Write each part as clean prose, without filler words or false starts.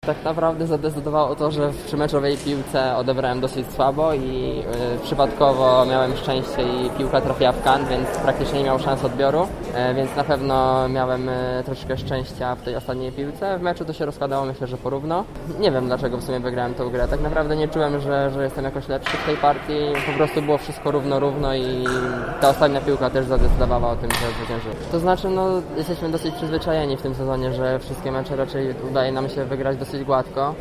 Tak naprawdę zadecydowało to, że w trzymeczowej piłce odebrałem dosyć słabo i przypadkowo miałem szczęście i piłka trafiła w kant, więc praktycznie nie miał szans odbioru, więc na pewno miałem troszkę szczęścia w tej ostatniej piłce. W meczu to się rozkładało, myślę, że porówno. Nie wiem, dlaczego w sumie wygrałem tę grę. Tak naprawdę nie czułem, że jestem jakoś lepszy w tej partii. Po prostu było wszystko równo i ta ostatnia piłka też zadecydowała o tym, że zwyciężyłem. To znaczy, jesteśmy dosyć przyzwyczajeni w tym sezonie, że wszystkie mecze raczej udaje nam się wygrać dosyć gładko.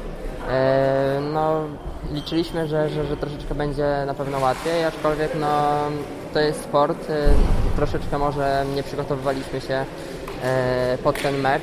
Liczyliśmy, że troszeczkę będzie na pewno łatwiej, aczkolwiek to jest sport. Troszeczkę może nie przygotowywaliśmy się pod ten mecz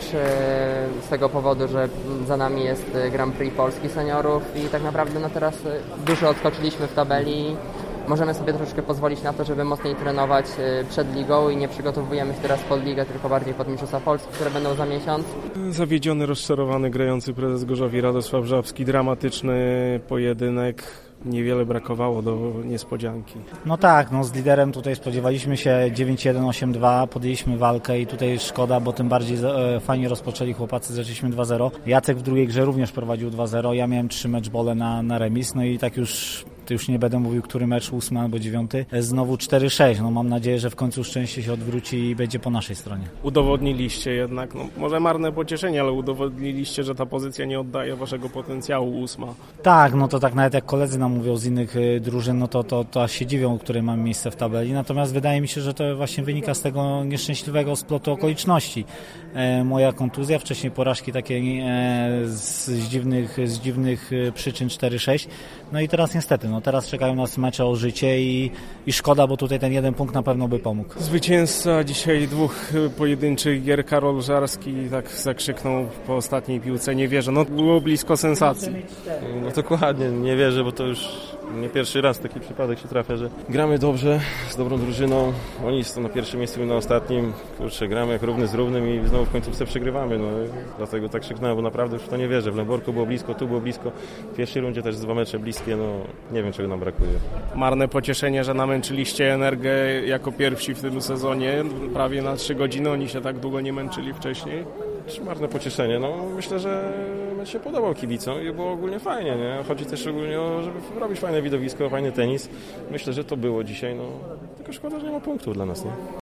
z tego powodu, że za nami jest Grand Prix Polski seniorów i tak naprawdę teraz dużo odskoczyliśmy w tabeli. Możemy sobie troszeczkę pozwolić na to, żeby mocniej trenować przed ligą i nie przygotowujemy się teraz pod ligę, tylko bardziej pod Mistrzostwa Polski, które będą za miesiąc. Zawiedziony, rozczarowany grający prezes Gorzowi Radosław Żabski. Dramatyczny pojedynek. Niewiele brakowało do niespodzianki. No tak, z liderem tutaj spodziewaliśmy się 9-1, 8-2, podjęliśmy walkę i tutaj szkoda, bo tym bardziej fajnie rozpoczęli chłopacy, zaczęliśmy 2-0. Jacek w drugiej grze również prowadził 2-0, ja miałem 3 meczbole na remis, i tak już nie będę mówił, który mecz, 8 albo 9, znowu 4-6. Mam nadzieję, że w końcu szczęście się odwróci i będzie po naszej stronie. Udowodniliście jednak, może marne pocieszenie, ale udowodniliście, że ta pozycja nie oddaje waszego potencjału, 8. Tak, to tak nawet jak koledzy nam mówią z innych drużyn, to aż się dziwią, które mamy miejsce w tabeli. Natomiast wydaje mi się, że to właśnie wynika z tego nieszczęśliwego splotu okoliczności. Moja kontuzja, wcześniej porażki takie z dziwnych przyczyn 4-6. I teraz niestety, teraz czekają nas mecze o życie i szkoda, bo tutaj ten jeden punkt na pewno by pomógł. Zwycięzca dzisiaj 2 pojedynczych gier, Karol Żarski, tak zakrzyknął po ostatniej piłce, nie wierzę. Było blisko sensacji. Dokładnie, nie wierzę, bo to już nie pierwszy raz taki przypadek się trafia, że gramy dobrze, z dobrą drużyną, oni są na pierwszym miejscu, my na ostatnim, gramy jak równy z równym i znowu w końcówce przegrywamy, dlatego tak krzyknąłem, bo naprawdę już w to nie wierzę. W Lęborku było blisko, tu było blisko, w pierwszej rundzie też 2 mecze bliskie, nie wiem czego nam brakuje. Marne pocieszenie, że namęczyliście Energię jako pierwsi w tym sezonie, prawie na 3 godziny, oni się tak długo nie męczyli wcześniej. Marne pocieszenie, myślę, że się podobał kibicom i było ogólnie fajnie, nie? Chodzi też ogólnie o, żeby robić fajne widowisko, fajny tenis. Myślę, że to było dzisiaj, tylko szkoda, że nie ma punktów dla nas, nie?